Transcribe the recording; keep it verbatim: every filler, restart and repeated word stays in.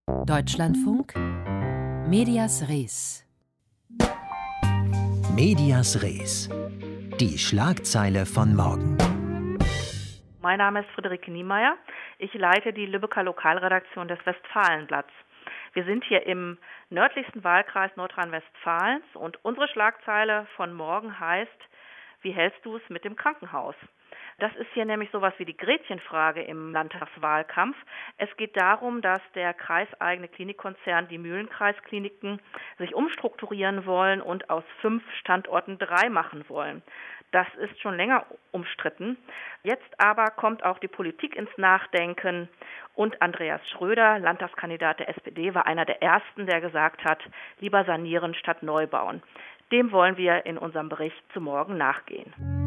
Deutschlandfunk Medias Res. Medias Res. Die Schlagzeile von morgen. Mein Name ist Friederike Niemeyer. Ich leite die Lübecker Lokalredaktion des Westfalenblatts. Wir sind hier im nördlichsten Wahlkreis Nordrhein-Westfalens und unsere Schlagzeile von morgen heißt: Wie hältst du es mit dem Krankenhaus? Das ist hier nämlich sowas wie die Gretchenfrage im Landtagswahlkampf. Es geht darum, dass der kreiseigene Klinikkonzern, die Mühlenkreiskliniken, sich umstrukturieren wollen und aus fünf Standorten drei machen wollen. Das ist schon länger umstritten. Jetzt aber kommt auch die Politik ins Nachdenken und Andreas Schröder, Landtagskandidat der S P D, war einer der Ersten, der gesagt hat, lieber sanieren statt neu bauen. Dem wollen wir in unserem Bericht zu morgen nachgehen.